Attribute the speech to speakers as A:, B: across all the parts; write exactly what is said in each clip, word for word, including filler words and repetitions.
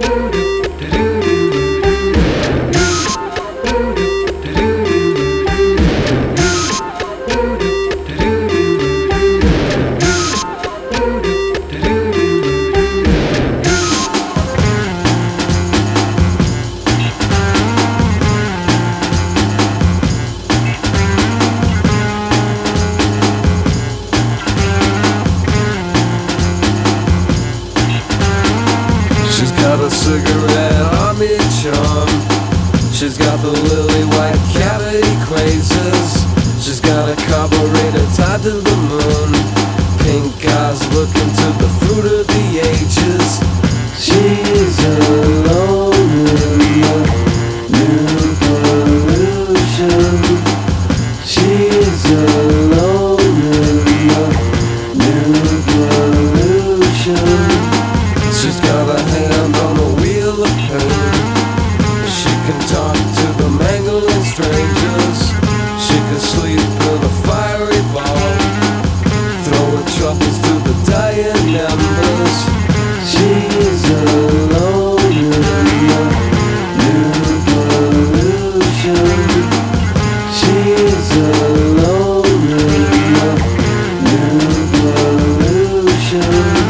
A: She's got a cigarette on each arm. She's got the lily white cavity crazes. She's got a carburetor tied to the moon. Pink eyes looking to the fruit of the ages. She's alone in the new pollution. She's alone in the new pollution. She's got a hand on the wheel of pain. She can talk to the mangling strangers. She can sleep in a fiery ball, throwing troubles to the dying embers. She's alone in the new pollution. She's alone in the new pollution.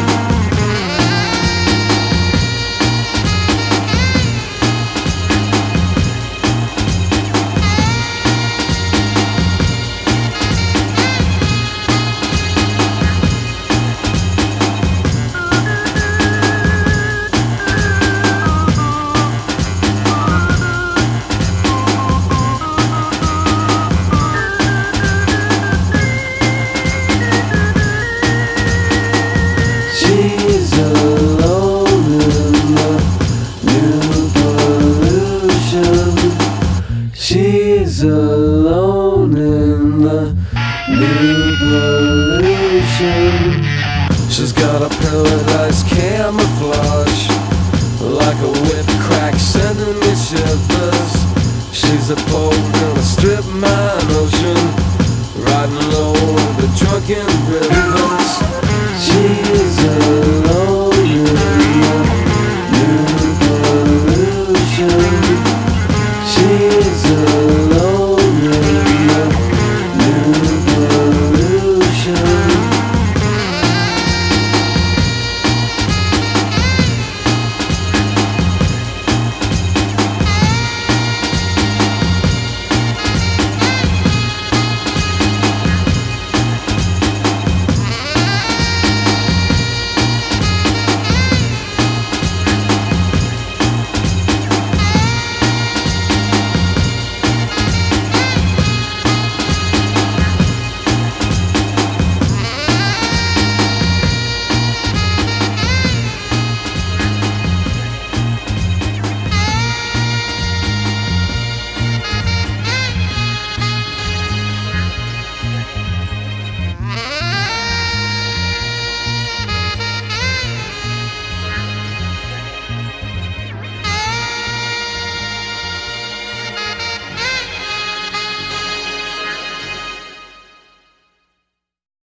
A: She's alone in the new pollution. She's alone in the new pollution. She's got a paradise camouflage, like a whipped crack sending me shivers. She's a boat in a strip mine ocean, riding low on the drunken rivers. She's alone.